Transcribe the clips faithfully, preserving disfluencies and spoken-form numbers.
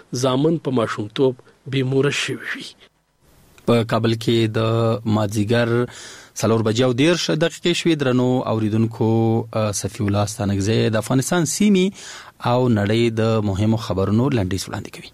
زامن په ماشومتوب بیموره شوي وي. په کابل کې د مازیګر څلور بجې او دیرش دقیقې شوې. درنو اوریدونکو، صفی الله ستانکزی د افغانستان سیمې او نړۍ د مهمو خبرونو لنډیز وړاندې کوي.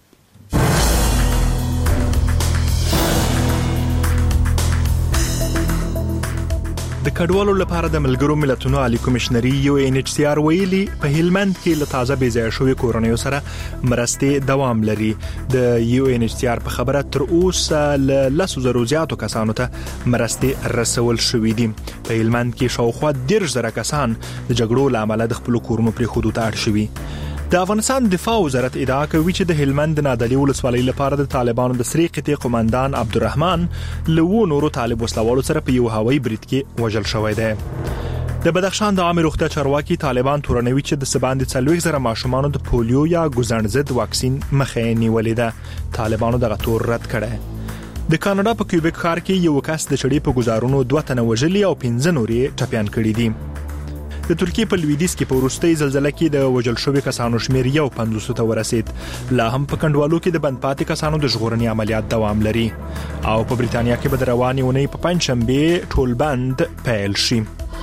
د کډوالو لپاره د ملګرو ملتونو عالی کمشنري یو ان ایچ سی آر ویلي په هلمند کې له تازه بېځایه شوې کورنیو سره مرستې دوام لري. د یو ان ایچ سی آر په خبره تر اوسه له لسو زرو زیاتو کسانو ته مرستې رسول شوې دي. په هلمند کې شاوخوا دېرش زره کسان د جګړو له امله د خپلو کورونو پرېښودو ته اړ شوي. د افغانستان دفاع وزارت ادعا کوي چې د هلمند نادعلي ولسوالۍ لپاره د طالبانو د سری قطعې قوماندان عبدالرحمن له وو نورو طالب وسلوالو سره په یو هوایي برید کې وژل شوی دی. د بدخشان د عامه روغتیا چارواکي طالبان تورنوي چې د سباندې څلوېښت زره ماشومانو د پولیو یا ګوزڼ ضد واکسین مخه یې نیولې ده. طالبانو دغه تور رد کړی. د کاناډا په کیوبیک ښار کې یو کس د چړې په گزارونو دوه تنه وژلي او پنځه نور یې ټپیان کړي دي. د ترکیې په لویدیځ کې په وروستۍ زلزلې کې د وژل شوي کسانو شمېر یو پنځوس ته ورسید. لا هم په کنډوالو کې د بند پاتې کسانو د ژغورنې عملیات دوام لري. او په بریتانیا کې به د روانې اونۍ په پنجشنبه ټول بند پیل شي.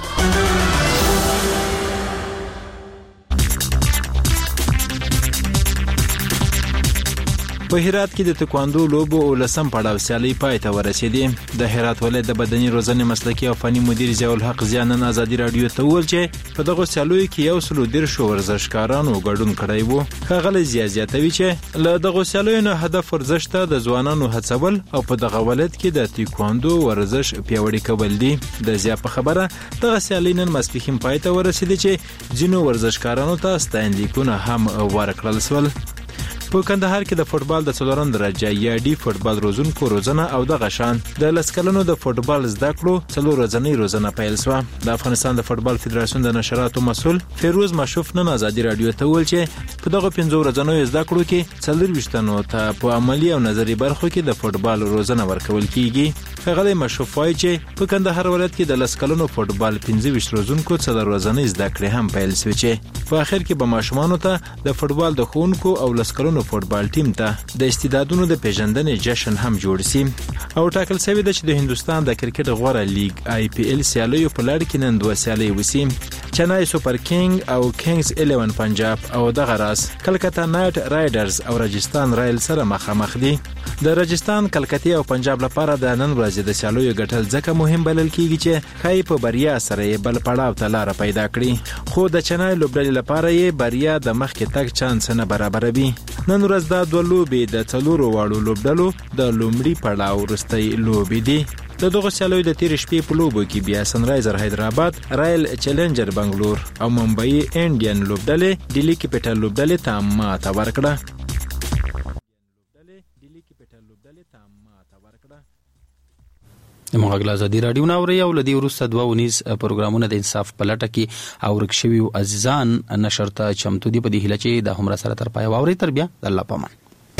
په هرات کې د تکواندو لوبو ولسم پړاو سیالي پای ته ورسېدې. د هرات ولایت د بدني روزنې مسلکي او فني مدیر ضیاء الحق زیان نن ازادي رادیو ته وویل چې په دغه سیالیو کې یو سل دېرش ورزشکارانو ګډون کړی وو. ښاغلی زیاء زیاتوي چې له دغه سیالیو نه هدف ورزش ته د ځوانانو هڅول او په دغه ولایت کې د تکواندو ورزش پیاوړی کول دي. د زیاء په خبره دغه سیالي نن ماسپښین پای ته ورسېدې چې ځینو ورزشکارانو ته ستاینلیکونه هم ورکړل شول. په کندهار کې د فوټبال د څلورم درجه یا ډي فوټبال روزونکو روزنه او د غشان د لسکلونو د فوټبال زده کړو څلور ورځنۍ روزنه پیل شوه. د افغانستان د فوټبال فدراسیون د نشراتو مسؤل فیروز مشوف نن ازادي رادیو ته وویل چې په دغه پنځو ورځنیو زده کړو کې څلورویشت تنو ته په عملي او نظري برخو کې د فوټبال روزنه ورکول کیږي. ښاغلی مشوف وایي چې په کندهار ولایت کې د لسکلونو فوټبال پنځه ویشت روزونکو څلور ورځنۍ زده کړې هم پیل شوې چې په اخر کې به ماشومانو ته د فوټبال د ښوونکو او لسکلونو فوټبال ټیم ته د استعدادونو د پیژندنې جشن هم جوړ شي. او ټاکل شوی دی چې د هندستان د کرکټ غوره لیګ آی پی ایل سیالیو په لړ کې نن دوه سیالۍ وشي. چنای سوپر کینګ او کینګز الیون پنجاب او دغه راس کلکتا نایټ رایډرز او راجستان رایل سره مخامخ دي. د راجستان کلکتی او پنجاب لپاره د نن ورځې د سیالیو ګټل ځکه مهم بلل کیږي چې ښایي په بریا سره یې بل پړاو ته لاره پیدا کړي. خو د چنای لوبډلې لپاره یې بریا د مخکې تګ چانس نه برابروي. نن ورځ دا دوه لوبې د څلورو واړو لوبډلو د لومړي پړاو وروستۍ لوبې دي. د دغه سیالیو د تېرې شپې په لوبو کې بیا سنرایزر حیدرآباد رایل چیلنجر بنګلور او ممبئی انډین لوبډلې ډیلی کیپټل لوبډلې ته ماته ورکړه. د مغل ازادي رادیو ناوري او لدی ورسته دوه ونیز پروګرامونه د انصاف په لټه کې او رکشوي او عزیزان نشر ته چمتو دي. په دې هیله چې د همرا سره تر پای واوري تر بیا د الله پامان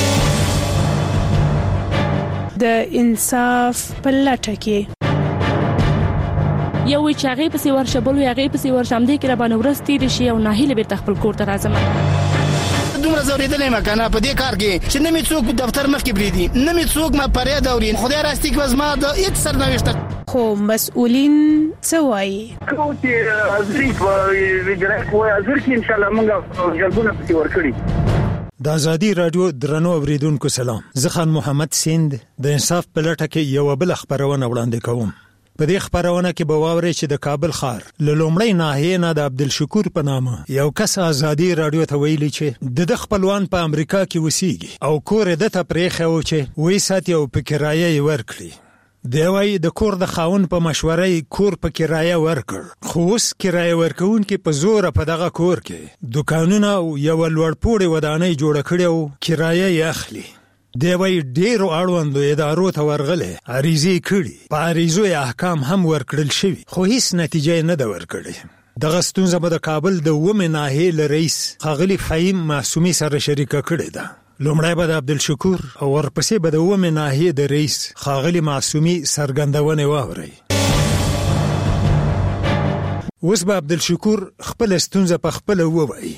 د انصاف په لټه کې یو چې هغه په سی ورشبل او هغه په سی ورشم دي کې را باندې ورستي دي شي او ناهیله به تخپل کور ته راځم. دومره زوریدلې ما کنه په دې کار کې چې نمې څوک دفتر مخ کې بریدي نمې څوک ما پرې دورین خدای راستي کې وزما د هیڅ سرنوشت خو مسؤلین څه وایي کوم چې ازري په ویډرک وای ازر کې ان شاء الله موږ جلبونه پتی ورکړي. د ازادي رادیو درنو اوریدونکو سلام. زه خان محمد سیند د انصاف په لټه کې یو بل خبرونه وړاندې کوم. په دې خبرونه کې به واورئ چې د کابل ښار له لومړۍ ناحیې نه د عبدالشکور په نامه یو کس ازادي رادیو ته ویلي چې د خپلوان په امریکا کې وسیږي او کور یې دته پرېښی و چې وایي ساتي او په کرایه یې ورکړي. دی وایي د کور د خاوند په مشوره یې کور په کرایه ورکړ، خو اوس کرایه ورکوونکي په زوره په دغه کور کې دوکانونه او یوه لوړپوړې ودانۍ جوړه کړې او کرایه یې اخلي. دی وایي ډېرو اړوندو ادارو ته ورغلی، عریضې کړي، په عریضو یې احکام هم ورکړل شوي، خو هیڅ نتیجه یې نه ده ورکړې. دغه ستونزه به د کابل د اوومې ناحیې له رئیس ښاغلي فهیم معصومي سره شریکه کړې ده. لومړی به د عبدالشکور او ورپسې به د اوومې ناحیې د رئیس ښاغلي معصومي څرګندونې واورئ. اوس به عبدالشکور خپله ستونزه په خپله ووایي.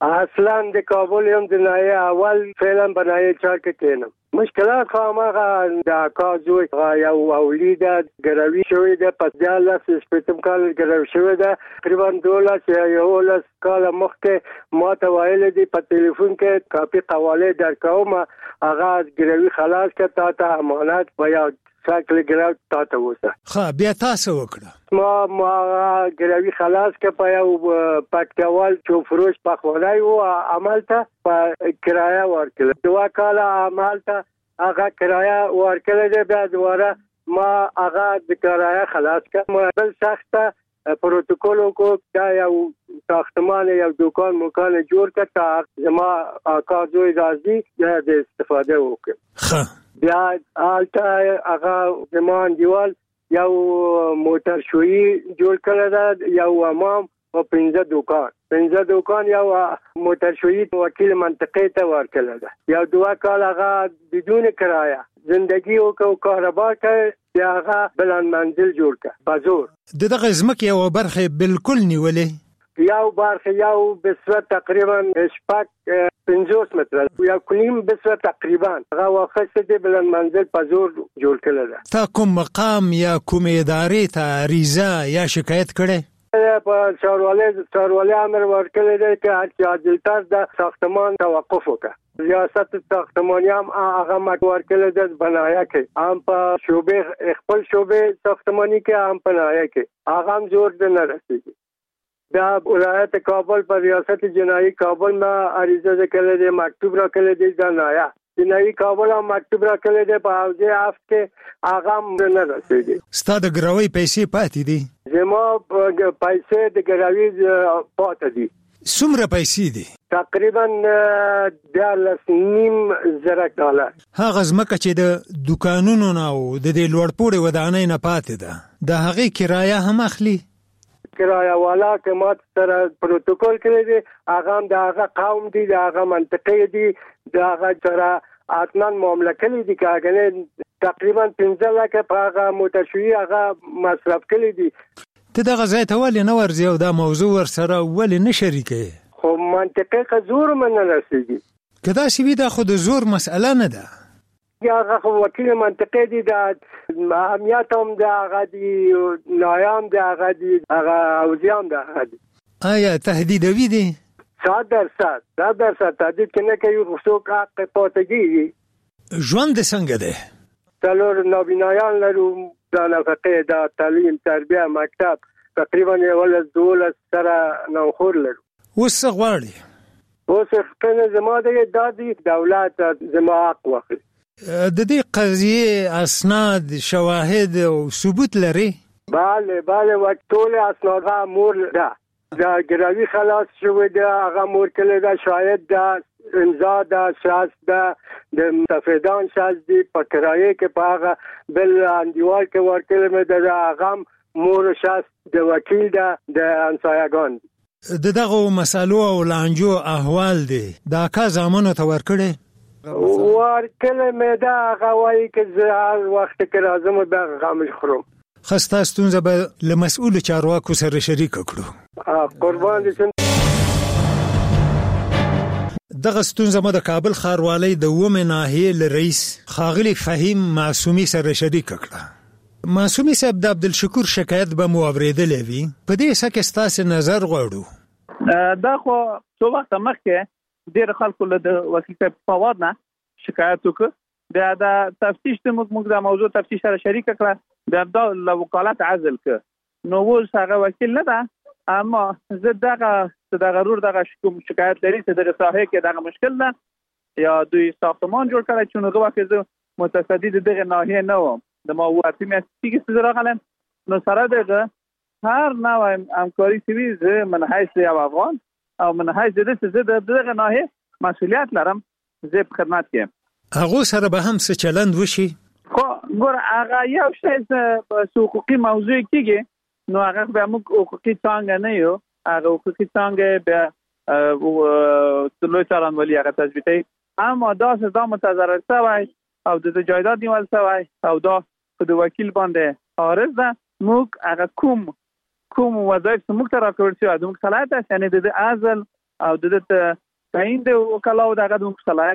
اصلا د کابل هم د نایه اول فعلا بنایه چار کې کینم مشکلات خو هغه د کاجوي یو اولید ګروي شوې ده په دالاس سپیتم کال ګروي شوې ده تقریبا دولس یا یولس کال مخکې ما ته ویل دي په ټلیفون کې کاپي قواله درکوم هغه ګروي خلاص کړه تا ته امانت بیا ساکل ګراو تا ته وسه خا بیا تاسو وکړه ما ما ګروي خلاص کړه په یو پټکوال چې فروش په خولای او عمل ته په کرایه ورکړه دوا کاله عمل ته هغه کرایه ورکړه دې بیا دواره ما هغه د کرایه خلاص کړه ما بل سخته پروتوکول کو دا یو ساختمان یو دکان مکان جوړ کړ تا زما کاجوي راځي د استفاده وکړه خا بیا آلته هغه زمان دیوال یو موټر شوی جوړ کړل دا یو امام او پنځه دکان پنځه دکان یو موټر شوی وکیل منطقه ته ورکړل دا یو دوا کال هغه بدون کرایه زندگی او کو کاروبار کې بیا هغه بلند منزل جوړ کړ بازور دغه ځمکه یو برخه بالکل نیولې یو برخه یو بسوه تقریبا شپږ پنځوس متره یو کلیم بسوه تقریبا هغه وخت د بلند منزل په زور جوړ کړل ده تا کوم مقام یا کوم ادارې ته عریضه یا شکایت کړې په چارواله چارواله امر ورکړل دی چې هر عاجلتر د ساختمان توقف وکړي ریاست ساختمانی هم هغه مټ ورکړل د بنایا کې هم په شوبې خپل شوبې ساختمانی کې هم بنایا کې هغه هم زور نه رسیدي دا ولایت کابل پر ریاست جنایی کابل ما عریضه کړل دی مکتوب را کړل دی دا نایا جنایی کابل هم مکتوب را کړل دی په اوځه هفته هغه نه رسیدي ستاد ګروي پیسې پاتې دي زما پیسې د ګروي پاتې دي څومره پیسې دي تقریبا د نیم زره ډالر هغه ځمکه چې د دکانونو نه او د دې لوړپوړې ودانۍ نه پاتې ده د هغې کرایه هم اخلي کرایه والا که ما سره پروتوکول کړی دی هغه هم د هغه قوم دی د هغه منطقې دی د هغه سره اتنان معامله کړی دی که هغه تقریبا پنځه لکه په هغه موټر شوي هغه مصرف کړی دی ته دغه ځای ته ولې نه ورځې او دا موضوع ورسره ولې نه شریکوې خو منطقې که زور من نه رسېږي که داسې وي دا خو د زور مسئله نه ده هغه خو وکیل منطقې دی د اهمیت هم د هغه دی نایام د هغه دی هغه اوځي هم د هغه دی آیا تهدیدوي دی صد درصد صد درصد تهدید که نه کوي خو څوک حق پاتې کېږي ژوند دې څنګه دی څلور نابینایان لرو د نفقې د تعلیم تربیه مکتب تقریبا یولس دولس سره نوخور لرو اوس څه غواړې اوس ښکنه زما دی دا دی دولت زما حق واخلي د دې قضیه اسناد شواهد او ثبوت لري بله بله وټول اسناد مور ده دا ګراوي خلاص شوی ده هغه مور کړل ده شاید ده امضا ده شاست ده د مستفیدان شاست دی په کرایه کې په هغه بل اندیوال کې ورکړل مې ده هغه مور شاست د وکیل ده د انسایگان د دغه مسالو او لانجو احوال دی دا کا زمانو ته ورکړي ورکله مې دا هغه وایي که زه هر وخت کې راځم به غامش خورم ښه ستا ستونزه به له مسؤلو چارواکو سره شریکه کړو قربان دې شم دغه ستونزه مو د کابل ښاروالۍ د اوومې ناحیې له رئیس ښاغلي فهیم معصومي سره شریکه کړه معصومي صاحب د عبدالشکور شکایت به مو اورېدلی وي په دې څه کې ستاسې نظر غواړو دا خو څو وخته مخکې ډېر خلکو له د وکیل صاحب فواد نه شکایت وکړ بیا د تفتیش د موږ د موضوع تفتیش سره شریکه کړه بیا دا له وکالت عزل کړ نو اوس هغه وکیل نه ده اما زه دغه دغه رور دغه شکایت لري چې دغه ساحه کې دغه مشکل ده یا دوی ساختمان جوړ کړی چې نو هغه وخت زه متصدی دغه ناحیه نه وم د ما وارتي مې چې څه راغلم نو سره دغه هر نوع همکاري سوي زه من حیث یو افغان او من حیث د دې زه دغه ناحیه مسؤلیت لرم زه په خدمت کې هغه سره به هم څه چلند وشي خو ګور هغه یو شی په حقوقي موضوع کېږي نو هغه به موږ حقوقي څنګه نه یو هغه حقوقي څنګه به لوی څارنوالي هغه تثبیتوي اما دا څه دا متضرر شوی او د جایداد نیول شوی او دا په د وکیل باندې عارض ده موږ هغه کوم کوم وظایف موږ ته راکړل شوی د موږ صلاحیت است یعنی د عزل او د تعین د وکلاو دغه د صلاحیت